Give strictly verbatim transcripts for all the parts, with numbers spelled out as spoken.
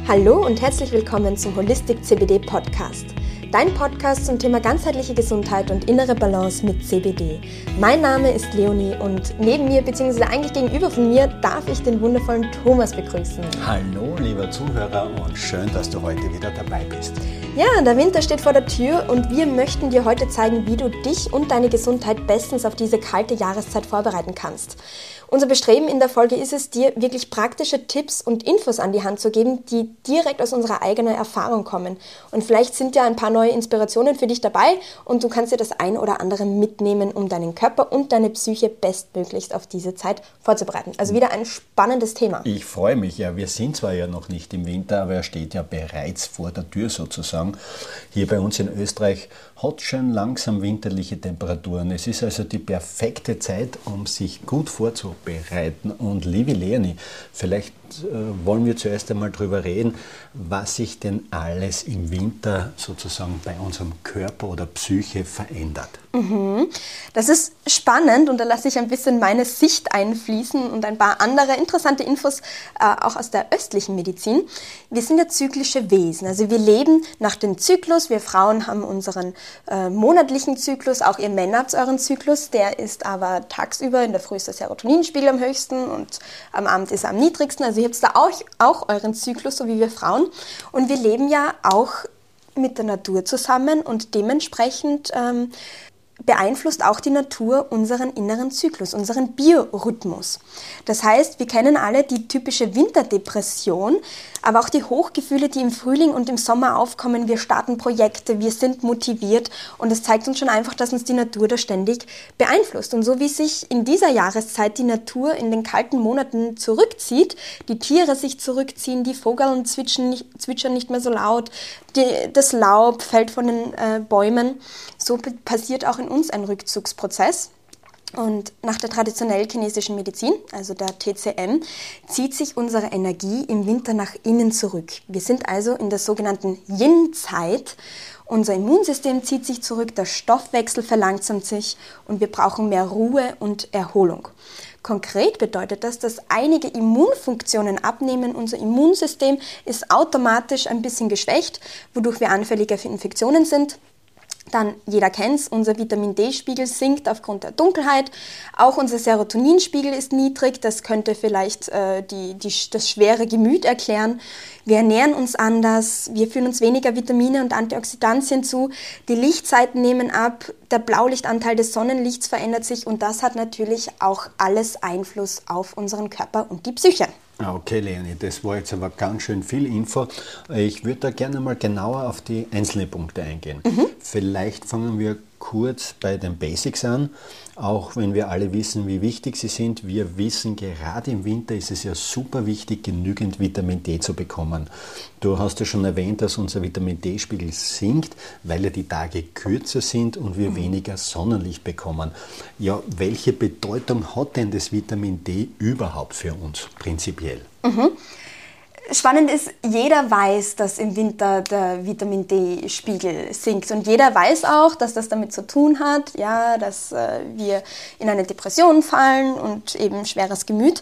Hallo und herzlich willkommen zum Holistic C B D Podcast. Dein Podcast zum Thema ganzheitliche Gesundheit und innere Balance mit C B D. Mein Name ist Leonie und neben mir bzw. eigentlich gegenüber von mir darf ich den wundervollen Thomas begrüßen. Hallo lieber Zuhörer und schön, dass du heute wieder dabei bist. Ja, der Winter steht vor der Tür und wir möchten dir heute zeigen, wie du dich und deine Gesundheit bestens auf diese kalte Jahreszeit vorbereiten kannst. Unser Bestreben in der Folge ist es, dir wirklich praktische Tipps und Infos an die Hand zu geben, die direkt aus unserer eigenen Erfahrung kommen. Und vielleicht sind ja ein paar neue Inspirationen für dich dabei und du kannst dir das ein oder andere mitnehmen, um deinen Körper und deine Psyche bestmöglichst auf diese Zeit vorzubereiten. Also wieder ein spannendes Thema. Ich freue mich ja. Wir sind zwar ja noch nicht im Winter, aber er steht ja bereits vor der Tür sozusagen. Hier bei uns in Österreich hat schon langsam winterliche Temperaturen. Es ist also die perfekte Zeit, um sich gut vorzubereiten. Und liebe Leonie, vielleicht äh, wollen wir zuerst einmal darüber reden, was sich denn alles im Winter sozusagen bei unserem Körper oder Psyche verändert. Mhm. Das ist spannend und da lasse ich ein bisschen meine Sicht einfließen und ein paar andere interessante Infos äh, auch aus der östlichen Medizin. Wir sind ja zyklische Wesen, also wir leben nach dem Zyklus. Wir Frauen haben unseren äh, monatlichen Zyklus, auch ihr Männer habt euren Zyklus, der ist aber tagsüber, in der Früh ist der Serotoninspiegel am höchsten und am Abend ist er am niedrigsten. Also ihr habt da auch, auch euren Zyklus, so wie wir Frauen. Und wir leben ja auch mit der Natur zusammen und dementsprechend ähm, beeinflusst auch die Natur unseren inneren Zyklus, unseren Biorhythmus. Das heißt, wir kennen alle die typische Winterdepression, aber auch die Hochgefühle, die im Frühling und im Sommer aufkommen. Wir starten Projekte, wir sind motiviert und es zeigt uns schon einfach, dass uns die Natur da ständig beeinflusst. Und so wie sich in dieser Jahreszeit die Natur in den kalten Monaten zurückzieht, die Tiere sich zurückziehen, die Vogeln zwitschern nicht, zwitschern nicht mehr so laut, die, das Laub fällt von den äh, Bäumen, so passiert auch in uns ein Rückzugsprozess. Und nach der traditionell chinesischen Medizin, also der T C M, zieht sich unsere Energie im Winter nach innen zurück. Wir sind also in der sogenannten Yin-Zeit. Unser Immunsystem zieht sich zurück, der Stoffwechsel verlangsamt sich und wir brauchen mehr Ruhe und Erholung. Konkret bedeutet das, dass einige Immunfunktionen abnehmen. Unser Immunsystem ist automatisch ein bisschen geschwächt, wodurch wir anfälliger für Infektionen sind. Dann, jeder kennt es, unser Vitamin-D-Spiegel sinkt aufgrund der Dunkelheit. Auch unser Serotoninspiegel ist niedrig. Das könnte vielleicht äh, die, die, das schwere Gemüt erklären. Wir ernähren uns anders. Wir führen uns weniger Vitamine und Antioxidantien zu. Die Lichtzeiten nehmen ab. Der Blaulichtanteil des Sonnenlichts verändert sich. Und das hat natürlich auch alles Einfluss auf unseren Körper und die Psyche. Okay, Leonie, das war jetzt aber ganz schön viel Info. Ich würde da gerne mal genauer auf die einzelnen Punkte eingehen. Mhm. Vielleicht fangen wir kurz bei den Basics an, auch wenn wir alle wissen, wie wichtig sie sind. Wir wissen, gerade im Winter ist es ja super wichtig, genügend Vitamin D zu bekommen. Du hast ja schon erwähnt, dass unser Vitamin D-Spiegel sinkt, weil ja die Tage kürzer sind und wir mhm. weniger Sonnenlicht bekommen. Ja, welche Bedeutung hat denn das Vitamin D überhaupt für uns prinzipiell? Mhm. Spannend ist, jeder weiß, dass im Winter der Vitamin D-Spiegel sinkt und jeder weiß auch, dass das damit zu tun hat, ja, dass äh, wir in eine Depression fallen und eben schweres Gemüt.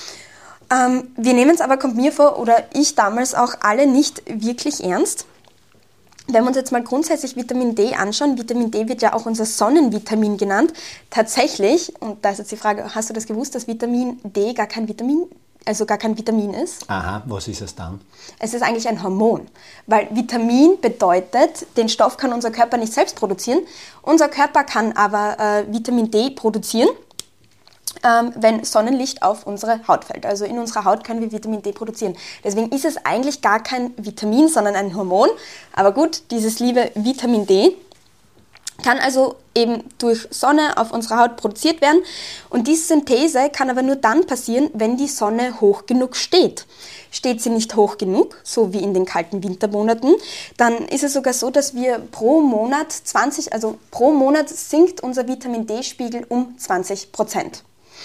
Ähm, wir nehmen es aber, kommt mir vor, oder ich damals auch alle nicht wirklich ernst. Wenn wir uns jetzt mal grundsätzlich Vitamin D anschauen, Vitamin D wird ja auch unser Sonnenvitamin genannt. Tatsächlich, und da ist jetzt die Frage, hast du das gewusst, dass Vitamin D gar kein Vitamin also gar kein Vitamin ist? Aha, was ist es dann? Es ist eigentlich ein Hormon, weil Vitamin bedeutet, den Stoff kann unser Körper nicht selbst produzieren. Unser Körper kann aber äh, Vitamin D produzieren, ähm, wenn Sonnenlicht auf unsere Haut fällt. Also in unserer Haut können wir Vitamin D produzieren. Deswegen ist es eigentlich gar kein Vitamin, sondern ein Hormon. Aber gut, dieses liebe Vitamin D kann also eben durch Sonne auf unserer Haut produziert werden. Und diese Synthese kann aber nur dann passieren, wenn die Sonne hoch genug steht. Steht sie nicht hoch genug, so wie in den kalten Wintermonaten, dann ist es sogar so, dass wir pro Monat zwanzig, also pro Monat sinkt unser Vitamin D-Spiegel um zwanzig Prozent.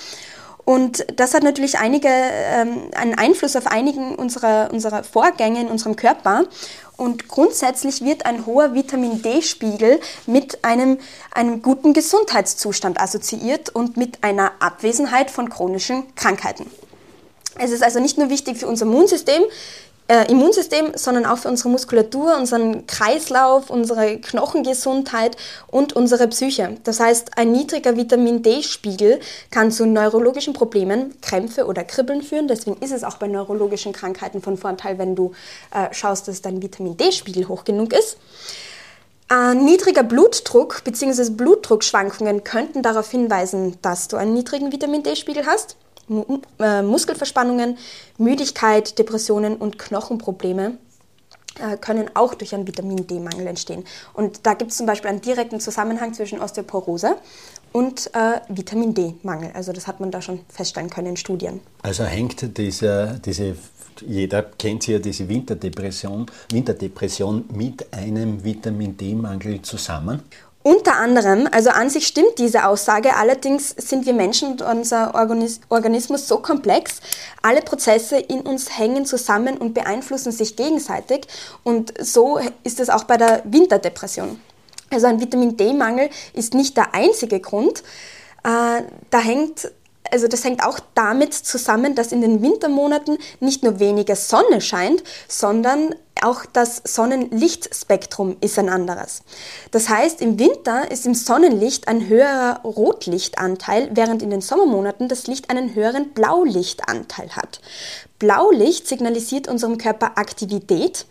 Und das hat natürlich einige, ähm, einen Einfluss auf einigen unserer, unserer Vorgänge in unserem Körper. Und grundsätzlich wird ein hoher Vitamin-D-Spiegel mit einem, einem guten Gesundheitszustand assoziiert und mit einer Abwesenheit von chronischen Krankheiten. Es ist also nicht nur wichtig für unser Immunsystem, äh, Immunsystem, sondern auch für unsere Muskulatur, unseren Kreislauf, unsere Knochengesundheit und unsere Psyche. Das heißt, ein niedriger Vitamin-D-Spiegel kann zu neurologischen Problemen, Krämpfe oder Kribbeln führen. Deswegen ist es auch bei neurologischen Krankheiten von Vorteil, wenn du äh, schaust, dass dein Vitamin-D-Spiegel hoch genug ist. Äh, niedriger Blutdruck bzw. Blutdruckschwankungen könnten darauf hinweisen, dass du einen niedrigen Vitamin-D-Spiegel hast. M- äh, Muskelverspannungen, Müdigkeit, Depressionen und Knochenprobleme äh, können auch durch einen Vitamin-D-Mangel entstehen. Und da gibt es zum Beispiel einen direkten Zusammenhang zwischen Osteoporose und äh, Vitamin-D-Mangel. Also das hat man da schon feststellen können in Studien. Also hängt dieser, diese, jeder kennt ja diese Winterdepression, Winterdepression mit einem Vitamin-D-Mangel zusammen? Unter anderem, also an sich stimmt diese Aussage, allerdings sind wir Menschen und unser Organis- Organismus so komplex, alle Prozesse in uns hängen zusammen und beeinflussen sich gegenseitig und so ist es auch bei der Winterdepression. Also ein Vitamin-D-Mangel ist nicht der einzige Grund, äh, da hängt Also das hängt auch damit zusammen, dass in den Wintermonaten nicht nur weniger Sonne scheint, sondern auch das Sonnenlichtspektrum ist ein anderes. Das heißt, im Winter ist im Sonnenlicht ein höherer Rotlichtanteil, während in den Sommermonaten das Licht einen höheren Blaulichtanteil hat. Blaulicht signalisiert unserem Körper Aktivität.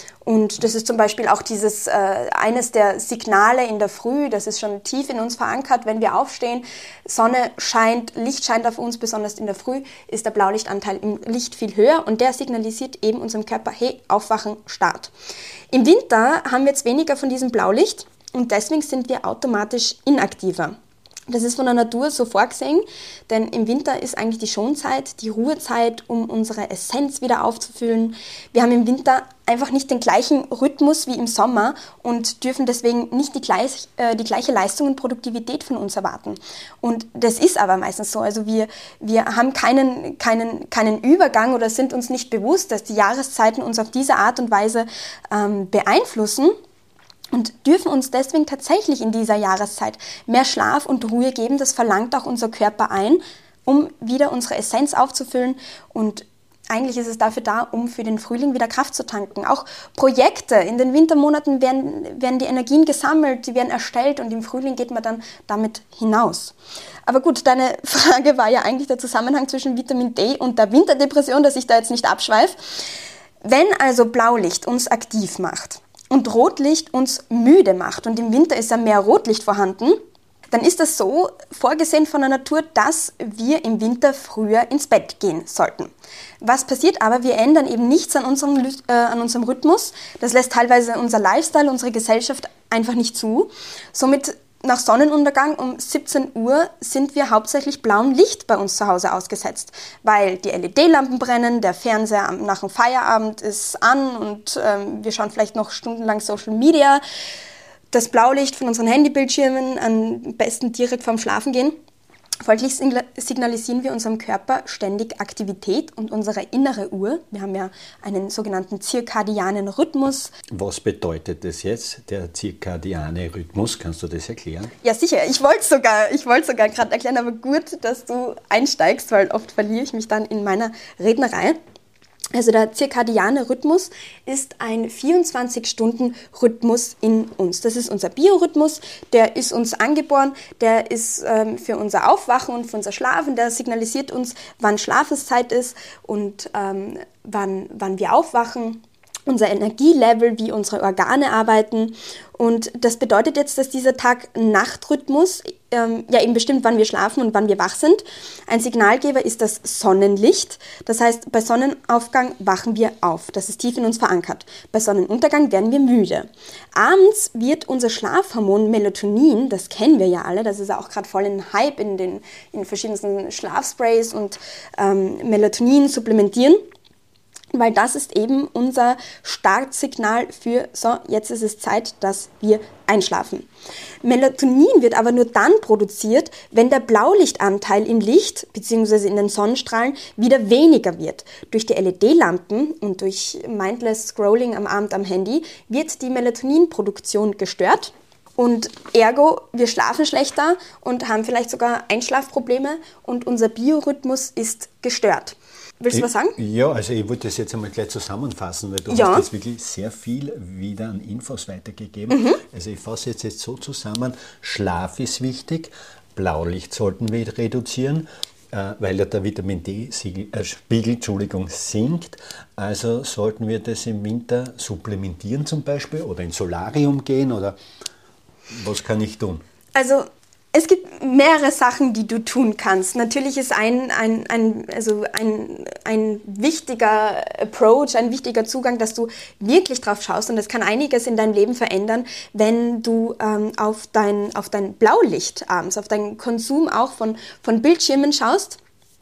Und das ist zum Beispiel auch dieses, äh, eines der Signale in der Früh, das ist schon tief in uns verankert, wenn wir aufstehen, Sonne scheint, Licht scheint auf uns, besonders in der Früh, ist der Blaulichtanteil im Licht viel höher und der signalisiert eben unserem Körper, hey, Aufwachen, Start. Im Winter haben wir jetzt weniger von diesem Blaulicht und deswegen sind wir automatisch inaktiver. Das ist von der Natur so vorgesehen, denn im Winter ist eigentlich die Schonzeit, die Ruhezeit, um unsere Essenz wieder aufzufüllen. Wir haben im Winter einfach nicht den gleichen Rhythmus wie im Sommer und dürfen deswegen nicht die, gleich, äh, die gleiche Leistung und Produktivität von uns erwarten. Und das ist aber meistens so. Also wir, wir haben keinen, keinen, keinen Übergang oder sind uns nicht bewusst, dass die Jahreszeiten uns auf diese Art und Weise ähm, beeinflussen. Und dürfen uns deswegen tatsächlich in dieser Jahreszeit mehr Schlaf und Ruhe geben. Das verlangt auch unser Körper ein, um wieder unsere Essenz aufzufüllen. Und eigentlich ist es dafür da, um für den Frühling wieder Kraft zu tanken. Auch Projekte in den Wintermonaten werden, werden die Energien gesammelt, die werden erstellt und im Frühling geht man dann damit hinaus. Aber gut, deine Frage war ja eigentlich der Zusammenhang zwischen Vitamin D und der Winterdepression, dass ich da jetzt nicht abschweife. Wenn also Blaulicht uns aktiv macht, und Rotlicht uns müde macht und im Winter ist ja mehr Rotlicht vorhanden, dann ist das so vorgesehen von der Natur, dass wir im Winter früher ins Bett gehen sollten. Was passiert aber? Wir ändern eben nichts an unserem, äh, an unserem Rhythmus. Das lässt teilweise unser Lifestyle, unsere Gesellschaft einfach nicht zu. Somit nach Sonnenuntergang um siebzehn Uhr sind wir hauptsächlich blauem Licht bei uns zu Hause ausgesetzt, weil die L E D-Lampen brennen, der Fernseher nach dem Feierabend ist an und ähm, wir schauen vielleicht noch stundenlang Social Media. Das Blaulicht von unseren Handybildschirmen am besten direkt vorm Schlafengehen. Folglich signalisieren wir unserem Körper ständig Aktivität und unsere innere Uhr. Wir haben ja einen sogenannten zirkadianen Rhythmus. Was bedeutet das jetzt, der zirkadiane Rhythmus? Kannst du das erklären? Ja, sicher. Ich wollte es sogar, ich wollte sogar gerade erklären, aber gut, dass du einsteigst, weil oft verliere ich mich dann in meiner Rednerei. Also der zirkadiane Rhythmus ist ein vierundzwanzig-Stunden-Rhythmus in uns. Das ist unser Biorhythmus, der ist uns angeboren, der ist ähm, für unser Aufwachen und für unser Schlafen, der signalisiert uns, wann Schlafenszeit ist und ähm, wann, wann wir aufwachen. Unser Energielevel, wie unsere Organe arbeiten. Und das bedeutet jetzt, dass dieser Tag-Nacht-Rhythmus ähm, ja eben bestimmt, wann wir schlafen und wann wir wach sind. Ein Signalgeber ist das Sonnenlicht. Das heißt, bei Sonnenaufgang wachen wir auf. Das ist tief in uns verankert. Bei Sonnenuntergang werden wir müde. Abends wird unser Schlafhormon Melatonin, das kennen wir ja alle, das ist ja auch gerade voll in Hype in den in verschiedensten Schlafsprays und ähm, Melatonin supplementieren. Weil das ist eben unser Startsignal für, so, jetzt ist es Zeit, dass wir einschlafen. Melatonin wird aber nur dann produziert, wenn der Blaulichtanteil im Licht bzw. in den Sonnenstrahlen wieder weniger wird. Durch die L E D-Lampen und durch mindless Scrolling am Abend am Handy wird die Melatoninproduktion gestört. Und ergo, wir schlafen schlechter und haben vielleicht sogar Einschlafprobleme und unser Biorhythmus ist gestört. Willst du ich, was sagen? Ja, also ich wollte das jetzt einmal gleich zusammenfassen, weil du ja. hast jetzt wirklich sehr viel wieder an Infos weitergegeben. Mhm. Also ich fasse jetzt, jetzt so zusammen, Schlaf ist wichtig, Blaulicht sollten wir reduzieren, äh, weil ja der Vitamin D-Spiegel äh, Entschuldigung, sinkt. Also sollten wir das im Winter supplementieren zum Beispiel oder ins Solarium gehen oder was kann ich tun? Also es gibt mehrere Sachen, die du tun kannst. Natürlich ist ein, ein, ein, also ein, ein wichtiger Approach, ein wichtiger Zugang, dass du wirklich drauf schaust, und das kann einiges in deinem Leben verändern, wenn du ähm, auf, dein, auf dein Blaulicht abends, auf deinen Konsum auch von, von Bildschirmen schaust.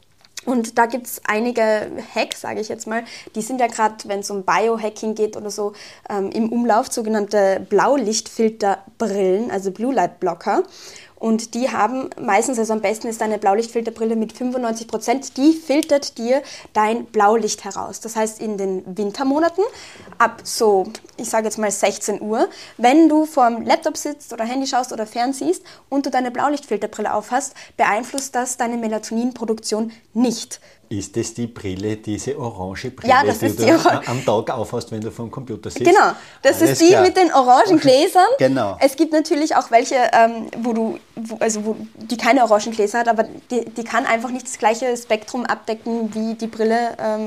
Und da gibt es einige Hacks, sage ich jetzt mal, die sind ja gerade, wenn es um Biohacking geht oder so, ähm, im Umlauf, sogenannte Blaulichtfilterbrillen, also Blue Light Blocker. Und die haben meistens, also am besten ist eine Blaulichtfilterbrille mit fünfundneunzig Prozent, die filtert dir dein Blaulicht heraus. Das heißt, in den Wintermonaten ab so, ich sage jetzt mal sechzehn Uhr, wenn du vorm Laptop sitzt oder Handy schaust oder fernsiehst und du deine Blaulichtfilterbrille aufhast, beeinflusst das deine Melatoninproduktion nicht. Ist das die Brille, diese orange Brille, ja, das die ist du die Or- am Tag aufhast, wenn du vor dem Computer sitzt? Genau, das Alles ist die klar. mit den orangen Gläsern. Genau. Es gibt natürlich auch welche, ähm, wo du, wo, also wo die keine orangen Gläser hat, aber die, die kann einfach nicht das gleiche Spektrum abdecken wie die Brille, ähm,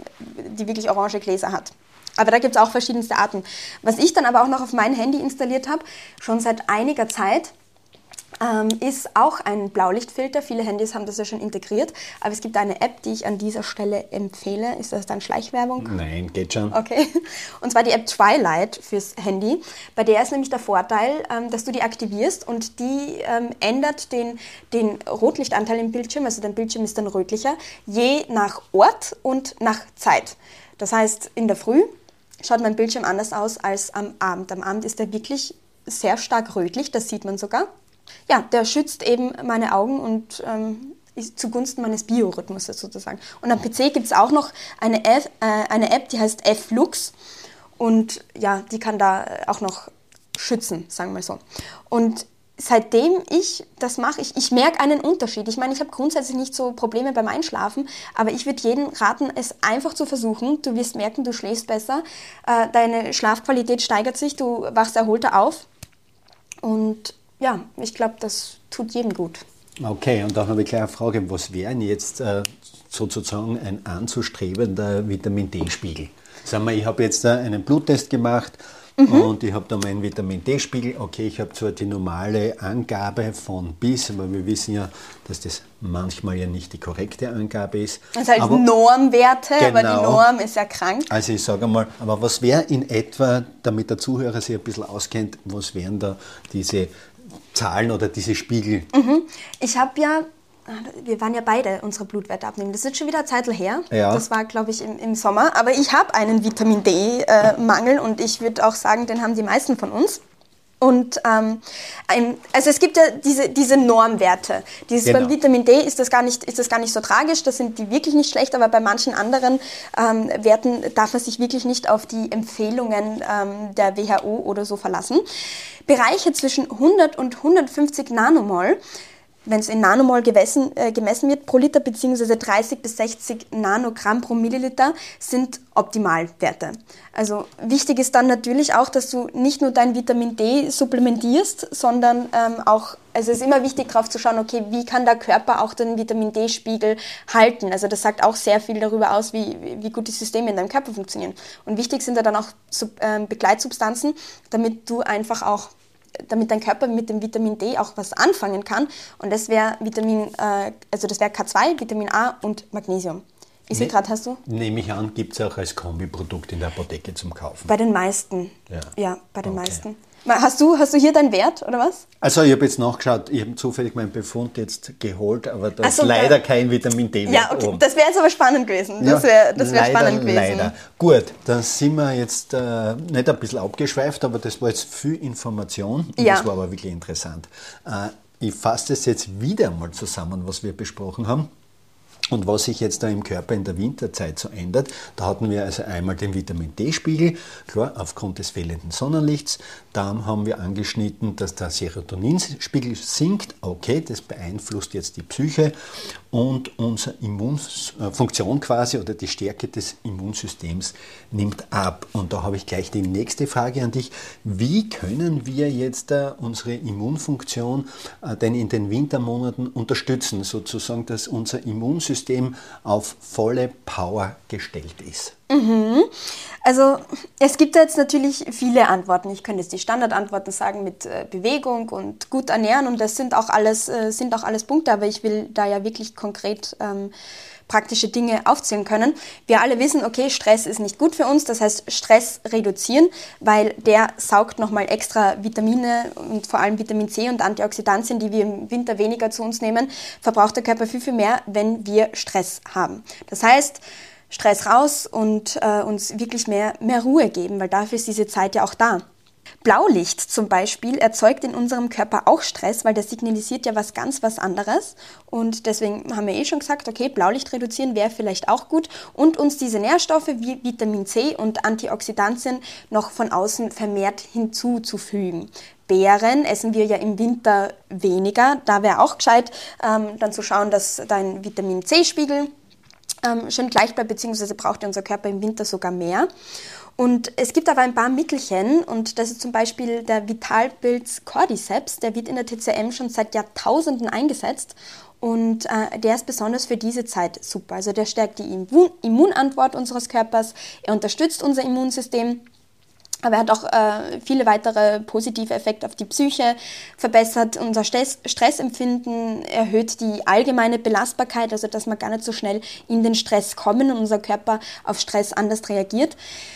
die wirklich orange Gläser hat. Aber da gibt es auch verschiedenste Arten. Was ich dann aber auch noch auf mein Handy installiert habe, schon seit einiger Zeit, Ähm, ist auch ein Blaulichtfilter. Viele Handys haben das ja schon integriert, aber es gibt eine App, die ich an dieser Stelle empfehle. Ist das dann Schleichwerbung? Nein, geht schon. Okay. Und zwar die App Twilight fürs Handy. Bei der ist nämlich der Vorteil, ähm, dass du die aktivierst und die ähm, ändert den, den Rotlichtanteil im Bildschirm, also dein Bildschirm ist dann rötlicher, je nach Ort und nach Zeit. Das heißt, in der Früh schaut mein Bildschirm anders aus als am Abend. Am Abend ist er wirklich sehr stark rötlich, das sieht man sogar. Ja, der schützt eben meine Augen und ähm, ist zugunsten meines Biorhythmuses sozusagen. Und am P C gibt es auch noch eine App, äh, eine App, die heißt F-Lux und ja, die kann da auch noch schützen, sagen wir so. Und seitdem ich das mache, ich, ich merke einen Unterschied. Ich meine, ich habe grundsätzlich nicht so Probleme beim Einschlafen, aber ich würde jedem raten, es einfach zu versuchen. Du wirst merken, du schläfst besser, äh, deine Schlafqualität steigert sich, du wachst erholter auf und ja, ich glaube, das tut jedem gut. Okay, und da habe ich gleich eine Frage. Was wäre denn jetzt äh, sozusagen ein anzustrebender Vitamin D-Spiegel? Sagen wir, ich habe jetzt äh, einen Bluttest gemacht mhm. und ich habe da meinen Vitamin D-Spiegel. Okay, ich habe zwar die normale Angabe von bis, aber wir wissen ja, dass das manchmal ja nicht die korrekte Angabe ist. Das sind halt aber, Normwerte, genau, aber die Norm ist ja krank. Also ich sage einmal, aber was wäre in etwa, damit der Zuhörer sich ein bisschen auskennt, was wären da diese Zahlen oder diese Spiegel? Mhm. Ich habe ja, wir waren ja beide unsere Blutwerte abnehmen. Das ist schon wieder eine Zeit her. Ja. Das war, glaube ich, im, im Sommer. Aber ich habe einen Vitamin D-Mangel äh, und ich würde auch sagen, den haben die meisten von uns. Und ähm, ein, also es gibt ja diese, diese Normwerte. Dieses genau. Beim Vitamin D ist das, gar nicht, ist das gar nicht so tragisch, das sind die wirklich nicht schlecht, aber bei manchen anderen ähm, Werten darf man sich wirklich nicht auf die Empfehlungen ähm, der W H O oder so verlassen. Bereiche zwischen hundert und hundertfünfzig Nanomol, wenn es in Nanomol gemessen, äh, gemessen wird, pro Liter bzw. dreißig bis sechzig Nanogramm pro Milliliter sind Optimalwerte. Also wichtig ist dann natürlich auch, dass du nicht nur dein Vitamin D supplementierst, sondern ähm, auch, also es ist immer wichtig drauf zu schauen, okay, wie kann der Körper auch den Vitamin D-Spiegel halten? Also das sagt auch sehr viel darüber aus, wie, wie gut die Systeme in deinem Körper funktionieren. Und wichtig sind da dann auch Sub, äh, Begleitsubstanzen, damit du einfach auch damit dein Körper mit dem Vitamin D auch was anfangen kann. Und das wäre Vitamin, äh, also das wäre K zwei, Vitamin A und Magnesium. Ich sehe gerade, hast du? Nehme ich an, gibt es auch als Kombiprodukt in der Apotheke zum Kaufen. Bei den meisten. Ja, ja bei den okay. meisten. Hast du, hast du hier deinen Wert, oder was? Also ich habe jetzt nachgeschaut, ich habe zufällig meinen Befund jetzt geholt, aber da Ach ist so, leider da, kein Vitamin D mehr Ja, okay, oben. das wäre jetzt aber spannend gewesen. Das wäre das wär leider, spannend gewesen. Leider. Gut, dann sind wir jetzt äh, nicht ein bisschen abgeschweift, aber das war jetzt viel Information und ja. das war aber wirklich interessant. Äh, ich fasse das jetzt wieder mal zusammen, was wir besprochen haben. Und was sich jetzt da im Körper in der Winterzeit so ändert, da hatten wir also einmal den Vitamin D-Spiegel, klar, aufgrund des fehlenden Sonnenlichts. Dann haben wir angeschnitten, dass der Serotoninspiegel sinkt. Okay, das beeinflusst jetzt die Psyche. und unsere Immunfunktion quasi oder die Stärke des Immunsystems nimmt ab. Und da habe ich gleich die nächste Frage an dich. Wie können wir jetzt äh, unsere Immunfunktion äh, denn in den Wintermonaten unterstützen, sozusagen, dass unser Immunsystem auf volle Power gestellt ist? Mhm. Also es gibt da jetzt natürlich viele Antworten. Ich könnte jetzt die Standardantworten sagen mit äh, Bewegung und gut ernähren und das sind auch alles, äh, sind auch alles Punkte, aber ich will da ja wirklich konkret ähm, praktische Dinge aufzählen können. Wir alle wissen, okay, Stress ist nicht gut für uns, das heißt Stress reduzieren, weil der saugt nochmal extra Vitamine und vor allem Vitamin C und Antioxidantien, die wir im Winter weniger zu uns nehmen, verbraucht der Körper viel, viel mehr, wenn wir Stress haben. Das heißt, Stress raus und äh, uns wirklich mehr, mehr Ruhe geben, weil dafür ist diese Zeit ja auch da. Blaulicht zum Beispiel erzeugt in unserem Körper auch Stress, weil das signalisiert ja was ganz was anderes und deswegen haben wir eh schon gesagt, okay, Blaulicht reduzieren wäre vielleicht auch gut und uns diese Nährstoffe wie Vitamin C und Antioxidantien noch von außen vermehrt hinzuzufügen. Beeren essen wir ja im Winter weniger, da wäre auch gescheit, ähm, dann zu schauen, dass dein Vitamin C-Spiegel ähm, schön gleich bleibt, beziehungsweise braucht ja unser Körper im Winter sogar mehr. Und es gibt aber ein paar Mittelchen und das ist zum Beispiel der Vitalpilz Cordyceps, der wird in der T C M schon seit Jahrtausenden eingesetzt und äh, der ist besonders für diese Zeit super. Also der stärkt die Immun- Immunantwort unseres Körpers, er unterstützt unser Immunsystem, aber er hat auch äh, viele weitere positive Effekte auf die Psyche, verbessert unser Stress- Stressempfinden, erhöht die allgemeine Belastbarkeit, also dass wir gar nicht so schnell in den Stress kommen und unser Körper auf Stress anders reagiert.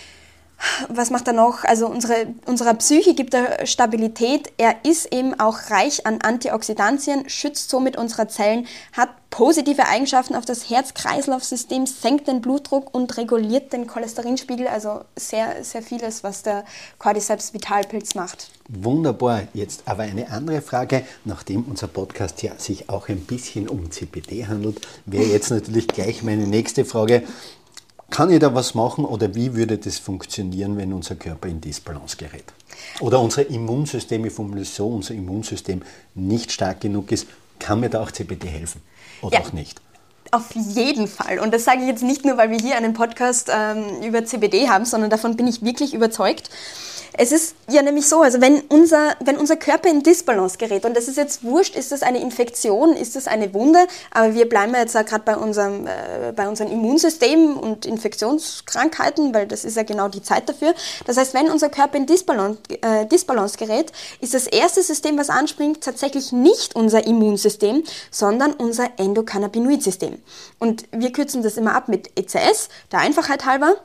Was macht er noch? Also unsere, unserer Psyche gibt er Stabilität. Er ist eben auch reich an Antioxidantien, schützt somit unsere Zellen, hat positive Eigenschaften auf das Herz-Kreislauf-System, senkt den Blutdruck und reguliert den Cholesterinspiegel. Also sehr, sehr vieles, was der Cordyceps Vitalpilz macht. Wunderbar. Jetzt aber eine andere Frage. Nachdem unser Podcast ja sich auch ein bisschen um C B D handelt, wäre jetzt natürlich gleich meine nächste Frage. Kann ich da was machen oder wie würde das funktionieren, wenn unser Körper in Disbalance gerät? Oder unser Immunsystem, ich formuliere so, unser Immunsystem nicht stark genug ist, kann mir da auch C B D helfen oder ja, auch nicht? Auf jeden Fall. Und das sage ich jetzt nicht nur, weil wir hier einen Podcast ähm, über C B D haben, sondern davon bin ich wirklich überzeugt. Es ist ja nämlich so, also wenn unser, wenn unser Körper in Disbalance gerät, und das ist jetzt wurscht, ist das eine Infektion, ist das eine Wunde, aber wir bleiben ja jetzt ja gerade bei unserem, äh, bei unserem Immunsystem und Infektionskrankheiten, weil das ist ja genau die Zeit dafür. Das heißt, wenn unser Körper in Disbalance, äh, Disbalance gerät, ist das erste System, was anspringt, tatsächlich nicht unser Immunsystem, sondern unser Endokannabinoid-System. Und wir kürzen das immer ab mit E C S, der Einfachheit halber.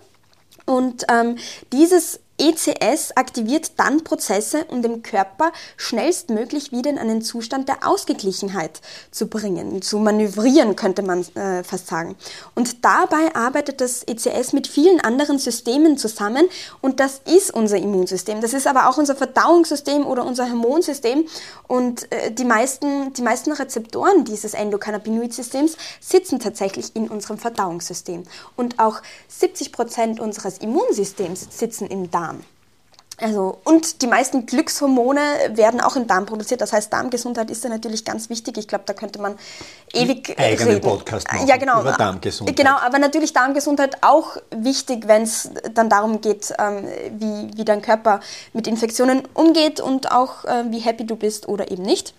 Und ähm, dieses E C S aktiviert dann Prozesse, um den Körper schnellstmöglich wieder in einen Zustand der Ausgeglichenheit zu bringen, zu manövrieren, könnte man äh, fast sagen. Und dabei arbeitet das E C S mit vielen anderen Systemen zusammen und das ist unser Immunsystem. Das ist aber auch unser Verdauungssystem oder unser Hormonsystem und äh, die meisten, die meisten Rezeptoren dieses Endokannabinoid-Systems sitzen tatsächlich in unserem Verdauungssystem. Und auch siebzig Prozent unseres Immunsystems sitzen im Darm. Also, und die meisten Glückshormone werden auch im Darm produziert. Das heißt, Darmgesundheit ist da natürlich ganz wichtig. Ich glaube, da könnte man ewig einen eigenen reden. Podcast machen ja, genau. über Darmgesundheit. Genau, aber natürlich Darmgesundheit auch wichtig, wenn es dann darum geht, ähm, wie, wie dein Körper mit Infektionen umgeht und auch äh, wie happy du bist oder eben nicht.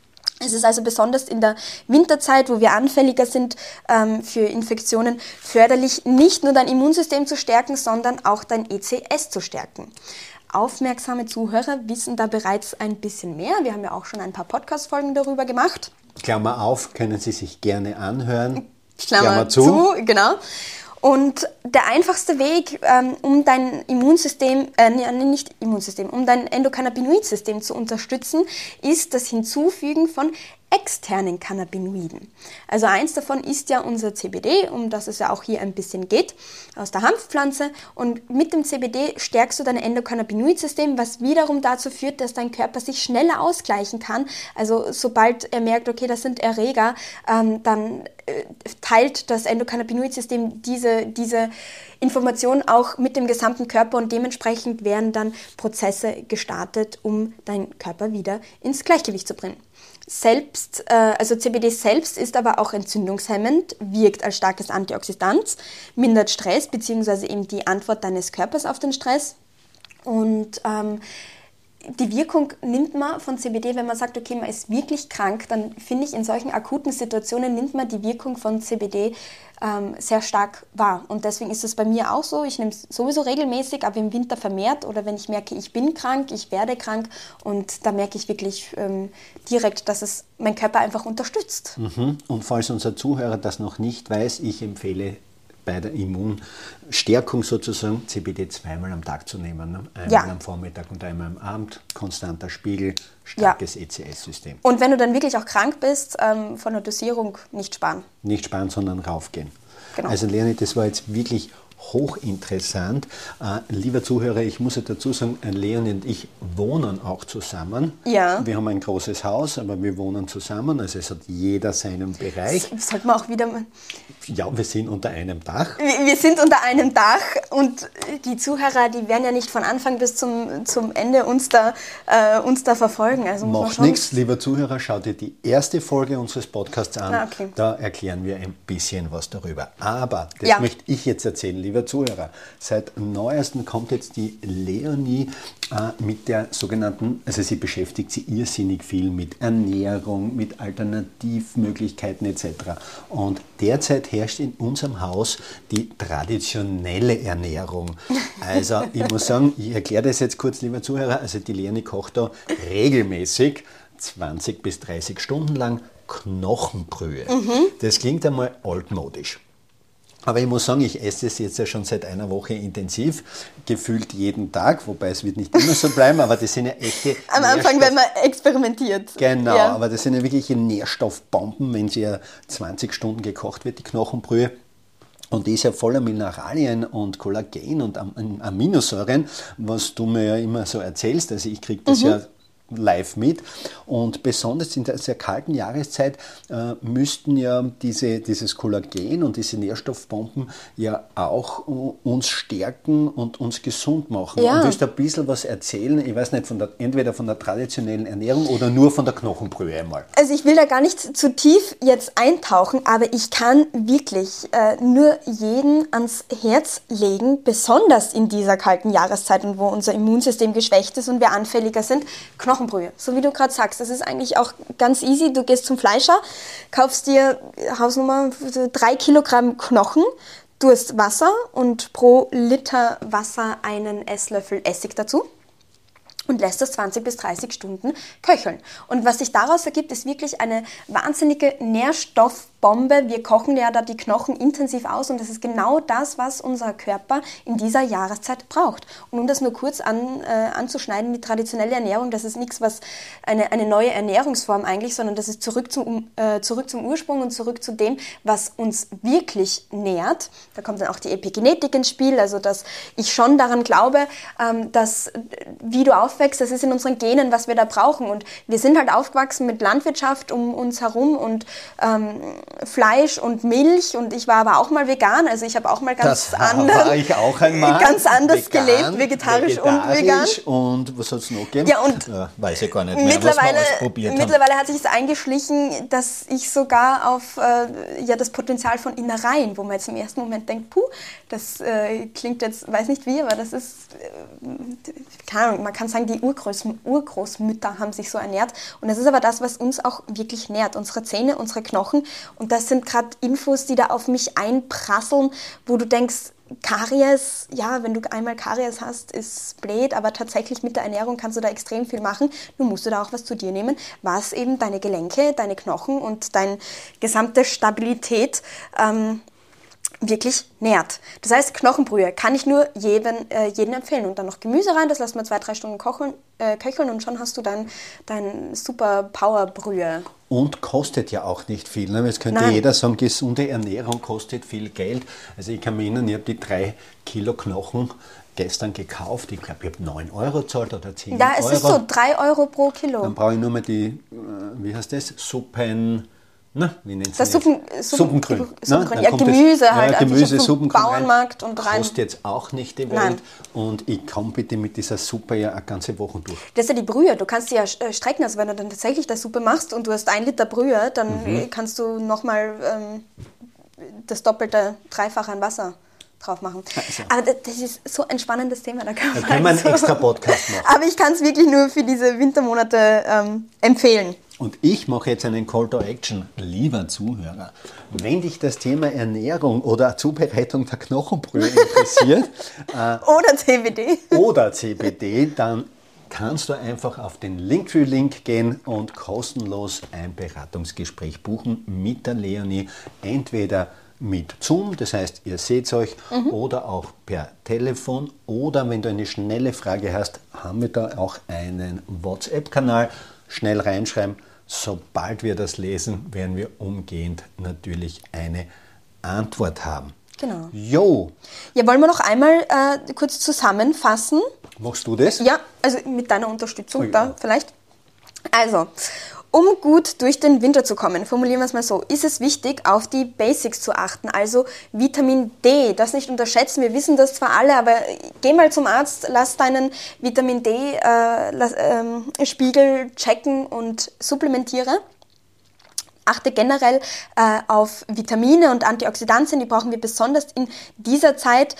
Es ist also besonders in der Winterzeit, wo wir anfälliger sind ähm, für Infektionen, förderlich, nicht nur dein Immunsystem zu stärken, sondern auch dein E C S zu stärken. Aufmerksame Zuhörer wissen da bereits ein bisschen mehr. Wir haben ja auch schon ein paar Podcast-Folgen darüber gemacht. Klammer auf, können Sie sich gerne anhören. Klammer, Klammer zu. zu, genau. Und der einfachste Weg, ähm, um dein Immunsystem, äh, nicht Immunsystem, um dein Endokannabinoid-System zu unterstützen, ist das Hinzufügen von externen Cannabinoiden. Also eins davon ist ja unser C B D, um das es ja auch hier ein bisschen geht, aus der Hanfpflanze. Und mit dem C B D stärkst du dein Endokannabinoid-System, was wiederum dazu führt, dass dein Körper sich schneller ausgleichen kann. Also sobald er merkt, okay, das sind Erreger, ähm, dann äh, teilt das Endokannabinoid-System diese, diese Information auch mit dem gesamten Körper und dementsprechend werden dann Prozesse gestartet, um deinen Körper wieder ins Gleichgewicht zu bringen. selbst, äh, also C B D selbst ist aber auch entzündungshemmend, wirkt als starkes Antioxidant, mindert Stress bzw. eben die Antwort deines Körpers auf den Stress. Und ähm, die Wirkung nimmt man von C B D, wenn man sagt, okay, man ist wirklich krank, dann finde ich, in solchen akuten Situationen nimmt man die Wirkung von C B D ähm, sehr stark wahr. Und deswegen ist es bei mir auch so, ich nehme es sowieso regelmäßig, aber im Winter vermehrt oder wenn ich merke, ich bin krank, ich werde krank und da merke ich wirklich ähm, direkt, dass es meinen Körper einfach unterstützt. Mhm. Und falls unser Zuhörer das noch nicht weiß, ich empfehle bei der Immunstärkung sozusagen C B D zweimal am Tag zu nehmen. Ne? Einmal Ja. am Vormittag und einmal am Abend. Konstanter Spiegel, starkes ja. E C S-System. Und wenn du dann wirklich auch krank bist, ähm, von der Dosierung nicht sparen. Nicht sparen, sondern raufgehen. Genau. Also Leonie, das war jetzt wirklich hochinteressant. Äh, lieber Zuhörer, ich muss ja dazu sagen, Leonie und ich wohnen auch zusammen. Ja. Wir haben ein großes Haus, aber wir wohnen zusammen. Also es hat jeder seinen Bereich. Das sollte man auch wieder mal... Ja, wir sind unter einem Dach. Wir, wir sind unter einem Dach und die Zuhörer, die werden ja nicht von Anfang bis zum, zum Ende uns da, äh, uns da verfolgen. Also muss man Macht schon- nichts, lieber Zuhörer, schau dir die erste Folge unseres Podcasts an. Ah, okay. Da erklären wir ein bisschen was darüber. Aber, das Ja. möchte ich jetzt erzählen, lieber Zuhörer. Seit neuestem kommt jetzt die Leonie äh, mit der sogenannten, also sie beschäftigt sich irrsinnig viel mit Ernährung, mit Alternativmöglichkeiten et cetera. Und derzeit herrscht in unserem Haus die traditionelle Ernährung. Also ich muss sagen, ich erkläre das jetzt kurz, lieber Zuhörer, also die Leonie kocht da regelmäßig zwanzig bis dreißig Stunden lang Knochenbrühe. Mhm. Das klingt einmal altmodisch. Aber ich muss sagen, ich esse es jetzt ja schon seit einer Woche intensiv, gefühlt jeden Tag, wobei es wird nicht immer so bleiben, aber das sind ja echte Am Anfang, Nährstoff- wenn man experimentiert. Genau, Ja. aber das sind ja wirkliche Nährstoffbomben, wenn sie ja zwanzig Stunden gekocht wird, die Knochenbrühe. Und die ist ja voller Mineralien und Kollagen und Am- Aminosäuren, was du mir ja immer so erzählst. Also ich kriege das mhm. ja live mit. Und besonders in der sehr kalten Jahreszeit äh, müssten ja diese, dieses Kollagen und diese Nährstoffbomben ja auch uh, uns stärken und uns gesund machen. Ja. Und willst du ein bisschen was erzählen? Ich weiß nicht, von der, entweder von der traditionellen Ernährung oder nur von der Knochenbrühe einmal. Also ich will da gar nicht zu tief jetzt eintauchen, aber ich kann wirklich äh, nur jeden ans Herz legen, besonders in dieser kalten Jahreszeit und wo unser Immunsystem geschwächt ist und wir anfälliger sind, Knochenbrühe. So wie du gerade sagst, das ist eigentlich auch ganz easy. Du gehst zum Fleischer, kaufst dir Hausnummer drei Kilogramm Knochen, du hast Wasser und pro Liter Wasser einen Esslöffel Essig dazu. Und lässt das zwanzig bis dreißig Stunden köcheln. Und was sich daraus ergibt, ist wirklich eine wahnsinnige Nährstoffbombe. Wir kochen ja da die Knochen intensiv aus und das ist genau das, was unser Körper in dieser Jahreszeit braucht. Und um das nur kurz an, äh, anzuschneiden, die traditionelle Ernährung, das ist nichts, was eine, eine neue Ernährungsform eigentlich, sondern das ist zurück zum, äh, zurück zum Ursprung und zurück zu dem, was uns wirklich nährt. Da kommt dann auch die Epigenetik ins Spiel, also dass ich schon daran glaube, ähm, dass wie du aufwächst, das ist in unseren Genen, was wir da brauchen. Und wir sind halt aufgewachsen mit Landwirtschaft um uns herum und ähm, Fleisch und Milch. Und ich war aber auch mal vegan. Also ich habe auch mal ganz das anders, war ich auch einmal. ganz anders vegan, gelebt, vegetarisch, und vegan. Und was hat es noch gegeben? Ja, und ja, weiß ich gar nicht mehr, mittlerweile, was wir ausprobiert haben. mittlerweile hat sich es eingeschlichen, dass ich sogar auf äh, ja, das Potenzial von Innereien, wo man jetzt im ersten Moment denkt, puh, das äh, klingt jetzt, weiß nicht wie, aber das ist, äh, keine Ahnung, man kann sagen, die Urgroß, Urgroßmütter haben sich so ernährt. Und das ist aber das, was uns auch wirklich nährt, unsere Zähne, unsere Knochen. Und das sind gerade Infos, die da auf mich einprasseln, wo du denkst, Karies, ja, wenn du einmal Karies hast, ist blöd, aber tatsächlich mit der Ernährung kannst du da extrem viel machen. Du musst da auch was zu dir nehmen, was eben deine Gelenke, deine Knochen und deine gesamte Stabilität ähm, wirklich nährt. Das heißt, Knochenbrühe kann ich nur jedem, äh, jedem empfehlen. Und dann noch Gemüse rein, das lassen wir zwei, drei Stunden kochen, äh, köcheln und schon hast du dann dein super Powerbrühe. Und kostet ja auch nicht viel. Ne? Jetzt könnte Nein. jeder sagen, gesunde Ernährung kostet viel Geld. Also ich kann mich erinnern, ich habe die drei Kilo Knochen gestern gekauft. Ich glaube, ich habe neun Euro gezahlt oder zehn Ja, Euro. es ist so, drei Euro pro Kilo. Dann brauche ich nur mal die, äh, wie heißt das, Suppen... Na, wie nennt Das es Suppen, jetzt? Suppen, Suppengrün. Suppengrün. Na, Ja, dann Gemüse das, halt. Ja, Also Gemüse, ich hab vom Suppengrün. Bauernmarkt und rein. Kostet jetzt auch nicht die Welt. Nein. Und ich komme bitte mit dieser Suppe ja eine ganze Woche durch. Das ist ja die Brühe. Du kannst die ja äh, strecken. Also wenn du dann tatsächlich die Suppe machst und du hast ein Liter Brühe, dann mhm. kannst du nochmal ähm, das doppelte, dreifache an Wasser drauf machen. Also. Aber das, das ist so ein spannendes Thema. Da, kann da können wir einen extra Podcast machen. Aber ich kann es wirklich nur für diese Wintermonate ähm, empfehlen. Und ich mache jetzt einen Call to Action. Lieber Zuhörer, wenn dich das Thema Ernährung oder Zubereitung der Knochenbrühe interessiert äh, oder C B D oder C B D, dann kannst du einfach auf den Linktree-Link gehen und kostenlos ein Beratungsgespräch buchen mit der Leonie. Entweder mit Zoom, das heißt, ihr seht euch, mhm. oder auch per Telefon. Oder wenn du eine schnelle Frage hast, haben wir da auch einen WhatsApp-Kanal. Schnell reinschreiben. Sobald wir das lesen, werden wir umgehend natürlich eine Antwort haben. Genau. Jo. Ja, wollen wir noch einmal äh, kurz zusammenfassen? Machst du das? Ja, also mit deiner Unterstützung oh, ja. da vielleicht. Also, um gut durch den Winter zu kommen, formulieren wir es mal so, ist es wichtig, auf die Basics zu achten, also Vitamin D, das nicht unterschätzen, wir wissen das zwar alle, aber geh mal zum Arzt, lass deinen Vitamin D-Spiegel äh, ähm, checken und supplementiere. Achte generell äh, auf Vitamine und Antioxidantien, die brauchen wir besonders in dieser Zeit.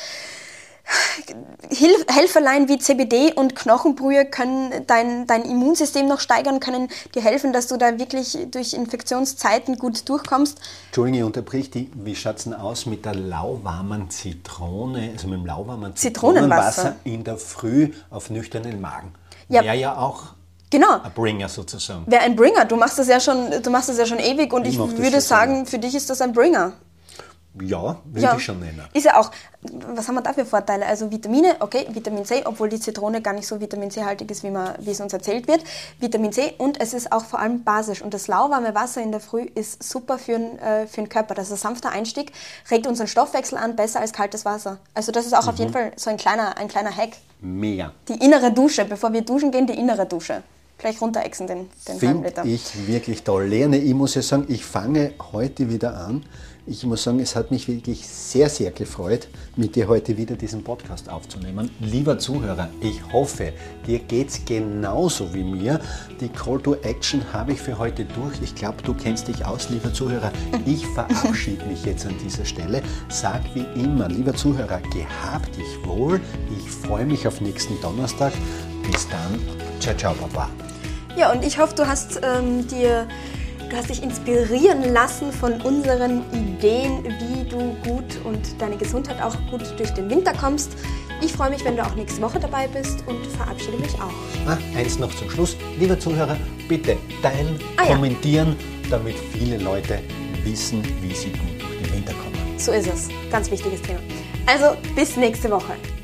Hilf- Helferlein wie C B D und Knochenbrühe können dein, dein Immunsystem noch steigern, können dir helfen, dass du da wirklich durch Infektionszeiten gut durchkommst. Entschuldigung, ich unterbrich dich. Wie schaut es denn aus mit der lauwarmen Zitrone, also mit dem lauwarmen Zitronenwasser, Zitronenwasser in der Früh auf nüchternen Magen? Ja. Wäre ja auch genau. ein Bringer sozusagen. Wäre ein Bringer. Du machst das ja schon, du machst das ja schon ewig und ich, ich würde sagen, länger. Für dich ist das ein Bringer. Ja, würde ja. ich schon nennen. Ist ja auch, was haben wir da für Vorteile? Also Vitamine, okay, Vitamin C, obwohl die Zitrone gar nicht so Vitamin C-haltig ist, wie, man, wie es uns erzählt wird. Vitamin C und es ist auch vor allem basisch. Und das lauwarme Wasser in der Früh ist super für, äh, für den Körper. Das ist ein sanfter Einstieg, regt unseren Stoffwechsel an, besser als kaltes Wasser. Also das ist auch mhm. auf jeden Fall so ein kleiner, ein kleiner Hack. Mehr. Die innere Dusche, bevor wir duschen gehen, die innere Dusche. Gleich runterexen den, den halben Liter. Finde ich wirklich toll. Lene, ich muss ja sagen, ich fange heute wieder an. Ich muss sagen, es hat mich wirklich sehr, sehr gefreut, mit dir heute wieder diesen Podcast aufzunehmen. Lieber Zuhörer, ich hoffe, dir geht es genauso wie mir. Die Call to Action habe ich für heute durch. Ich glaube, du kennst dich aus, lieber Zuhörer. Ich verabschiede mich jetzt an dieser Stelle. Sag wie immer, lieber Zuhörer, gehab dich wohl. Ich freue mich auf nächsten Donnerstag. Bis dann. Ciao, ciao, Papa. Ja, und ich hoffe, du hast ähm, dir... Du hast dich inspirieren lassen von unseren Ideen, wie du gut und deine Gesundheit auch gut durch den Winter kommst. Ich freue mich, wenn du auch nächste Woche dabei bist und verabschiede mich auch. Ah, eins noch zum Schluss. Lieber Zuhörer, bitte teilen, ah, kommentieren, ja. damit viele Leute wissen, wie sie gut durch den Winter kommen. So ist es. Ganz wichtiges Thema. Also bis nächste Woche.